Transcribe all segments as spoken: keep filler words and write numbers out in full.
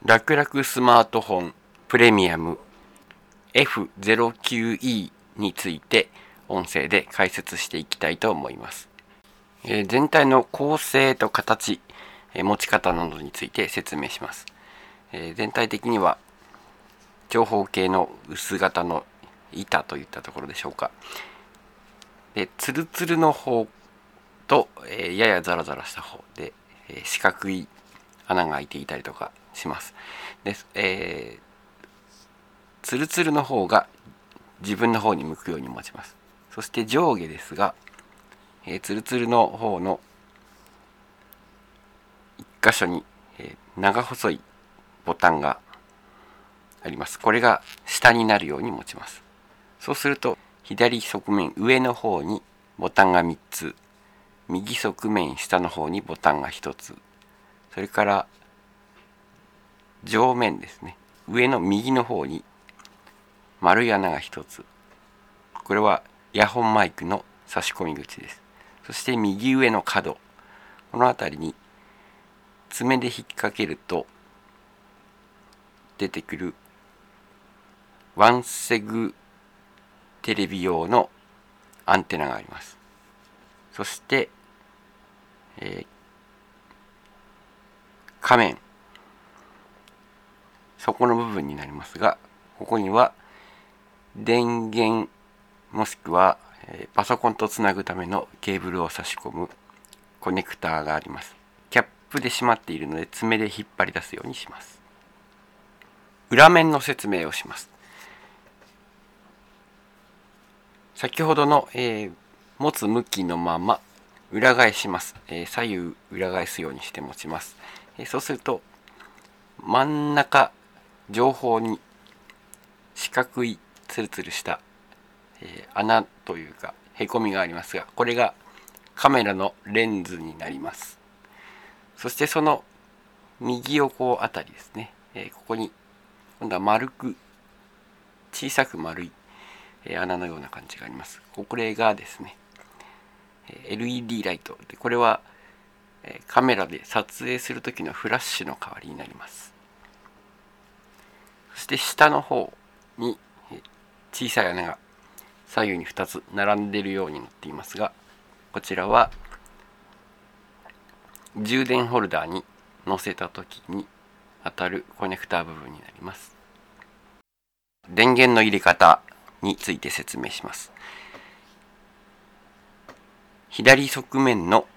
楽々スマートフォンプレミアム エフゼロきゅうイー について音声で解説していきたいと思います。えー、全体の構成と形、えー、持ち方などについて説明します。えー、全体的には長方形の薄型の板といったところでしょうか。で、ツルツルの方と、えー、ややザラザラした方で、えー、四角い穴が開いていたりとかします。で、えー、ツルツルの方が自分の方に向くように持ちます。そして上下ですが、えー、ツルツルの方の一箇所に、えー、長細いボタンがあります。これが下になるように持ちます。そうすると左側面上の方にボタンがみっつ、右側面下の方にボタンがひとつ、それから上面ですね、上の右の方に丸い穴がひとつ、これはイヤホンマイクの差し込み口です。そして右上の角、この辺りに爪で引っ掛けると出てくるワンセグテレビ用のアンテナがあります。そして、えー、仮面、底の部分になりますが、ここには電源もしくは、えー、パソコンとつなぐためのケーブルを差し込むコネクターがあります。キャップで閉まっているので爪で引っ張り出すようにします。裏面の説明をします。先ほどの、えー、持つ向きのまま裏返します。えー、左右裏返すようにして持ちます。えー、そうすると真ん中上方に四角いツルツルした、えー、穴というかへこみがありますが、これがカメラのレンズになります。そしてその右横あたりですね、えー、ここに今度は丸く小さく丸い穴のような感じがあります。これがですね エルイーディー ライトで、これはカメラで撮影する時のフラッシュの代わりになります。そして下の方に小さい穴が左右にふたつ並んでいるようになっていますが、こちらは充電ホルダーに載せた時に当たるコネクター部分になります。電源の入れ方について説明します。左側面の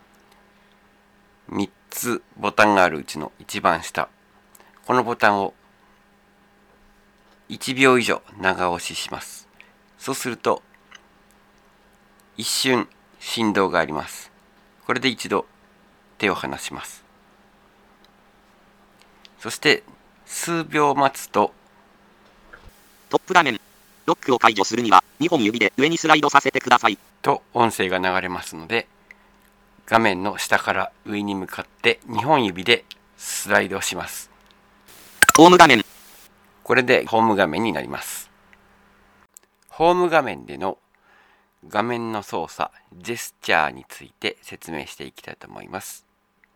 みっつボタンがあるうちの一番下、このボタンをいちびょう以上長押しします。そうすると一瞬振動があります。これで一度手を離します。そして数秒待つと、 トップ画面、ロックを解除するにはにほん指で上にスライドさせてくださいと音声が流れますので、画面の下から上に向かってにほん指でスライドします。 ホーム画面、 これでホーム画面になります。ホーム画面での画面の操作、ジェスチャーについて説明していきたいと思います。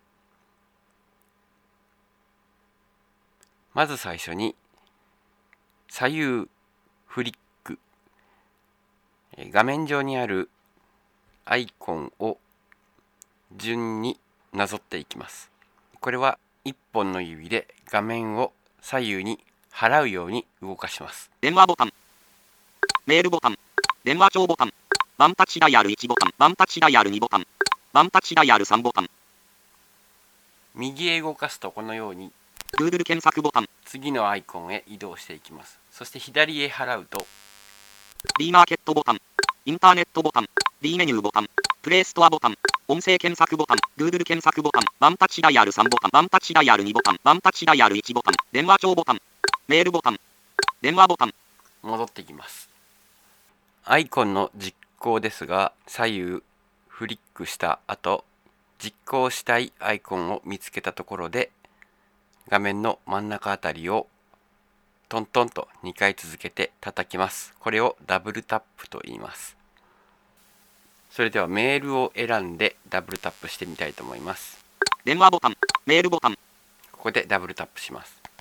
まず最初に左右フリック、画面上にあるアイコンを順になぞっていきます。これはいっぽんの指で画面を左右に払うように動かします。 電話ボタン、メールボタン、電話帳ボタン、ワンタッチダイヤルいちボタン、ワンタッチダイヤルにボタン、ワンタッチダイヤルさんボタン。 右へ動かすとこのように Google 検索ボタン、 次のアイコンへ移動していきます。そして左へ払うと B マーケットボタン、インターネットボタン、B メニューボタン、プレイストアボタン、音声検索ボタン、Google 検索ボタン、ワンタッチダイヤルさんボタン、ワンタッチダイヤルにボタン、ワンタッチダイヤルいちボタン、電話帳ボタン、メールボタン、電話ボタン。 戻ってきます。アイコンの実行ですが、左右フリックした後、実行したいアイコンを見つけたところで、画面の真ん中あたりをトントンとにかい続けて叩きます。これをダブルタップと言います。それではメールを選んでダブルタップしてみたいと思います。 電話ボタン、メールボタン。 ここでダブルタップします。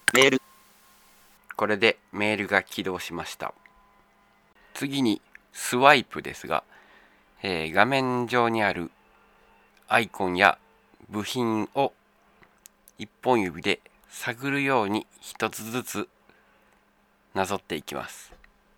メール。 これでメールが起動しました。次にスワイプですが、えー、画面上にあるアイコンや部品を一本指で探るように一つずつなぞっていきます。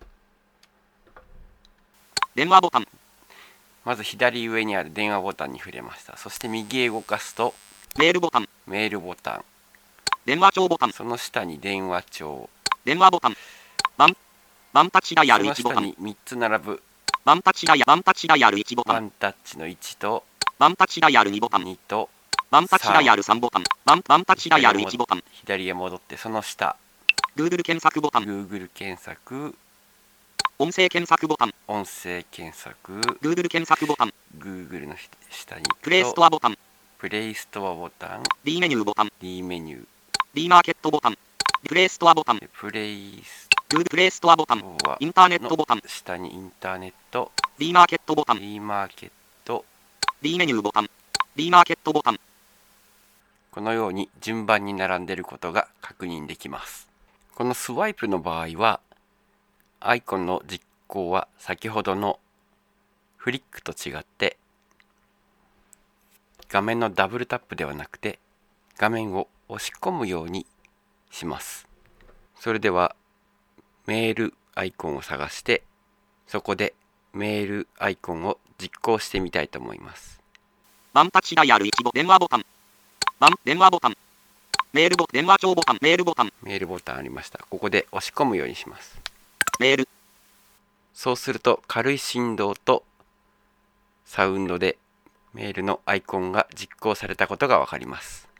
電話ボタン。 まず左上にある電話ボタンに触れました。そして右へ動かすとメールボタン。 メールボタン。 電話帳ボタン。 その下に電話帳。 電話ボタン。ワン、ワンタッチダイヤルいちボタン。 その下にみっつ並ぶワンタッチダイヤル、ワンタッチダイヤルいちボタン。 ワンタッチのいちとワンタッチダイヤルにボタン。 にとワンタッチダイヤルさんボタン。ワン、ワンタッチダイヤルいちボタン。 左へ戻ってその下 Google 検索ボタン。 Google 検索。 音声検索ボタン。 音声検索。 Google 検索ボタン。 Google の下にプレイストアボタン。 プレイストアボタン。 D メニューボタン。 D メニュー。 D マーケットボタン。プレイストアボタン。 プレイス Google プレイストアボタン。 トアインターネットボタン。 下にインターネット。 D マーケットボタン。 D マーケット。 D メニューボタン。 D マーケットボタン。 このように順番に並んでいることが確認できます。このスワイプの場合はアイコンの実行は先ほどのフリックと違って画面のダブルタップではなくて画面を押し込むようにします。それではメールアイコンを探してそこでメールアイコンを実行してみたいと思います。 ワンタッチダイヤルいちボ電話ボタン。ワン電話ボタン。メールボ電話帳ボタン。メールボタン。 メールボタンありました。ここで押し込むようにします。 メール。 そうすると軽い振動とサウンドでメールのアイコンが実行されたことがわかります。